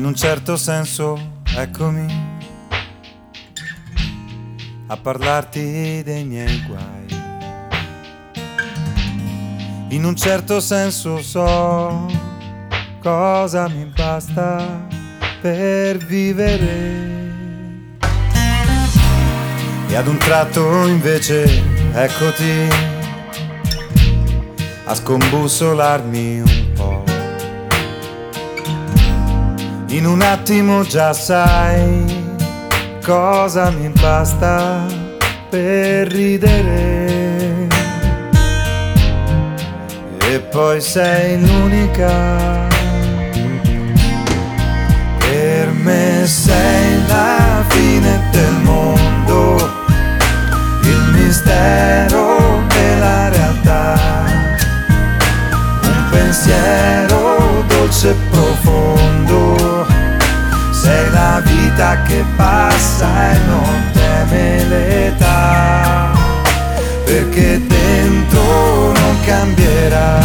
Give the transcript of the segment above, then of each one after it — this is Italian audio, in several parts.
un certo senso, eccomi a parlarti dei miei guai. In un certo senso so cosa mi basta per vivere. E ad un tratto invece eccoti a scombussolarmi un po'. In un attimo già sai cosa mi basta per ridere. E poi sei l'unica, per me sei la fine del mondo, il mistero e la realtà, un pensiero dolce e profondo. Sei la vita che passa e non teme l'età, perché dentro non cambierà.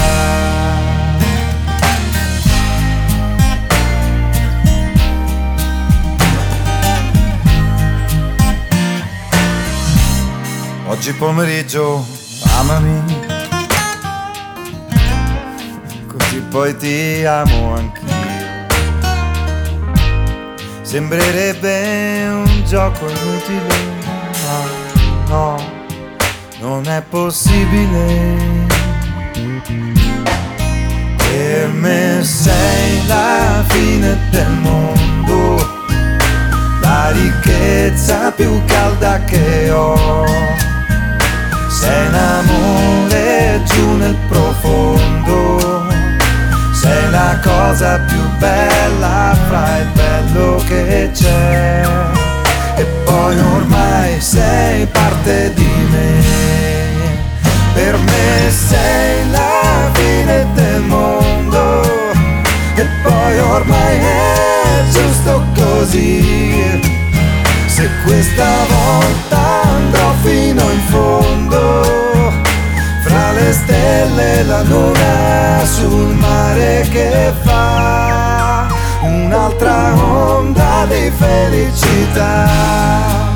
Oggi pomeriggio amami, così poi ti amo anch'io. Sembrerebbe un gioco inutile, ma no, non è possibile. Per me sei la fine del mondo, la ricchezza più calda che ho. Sei un amore giù nel profondo, sei la cosa più bella fra il bello che c'è. E poi ormai sei parte di me, per me sei la fine del mondo. E poi ormai è giusto così, se questa volta andrò fino in fondo, fra le stelle e la luna sul mare che fa un'altra onda di felicità.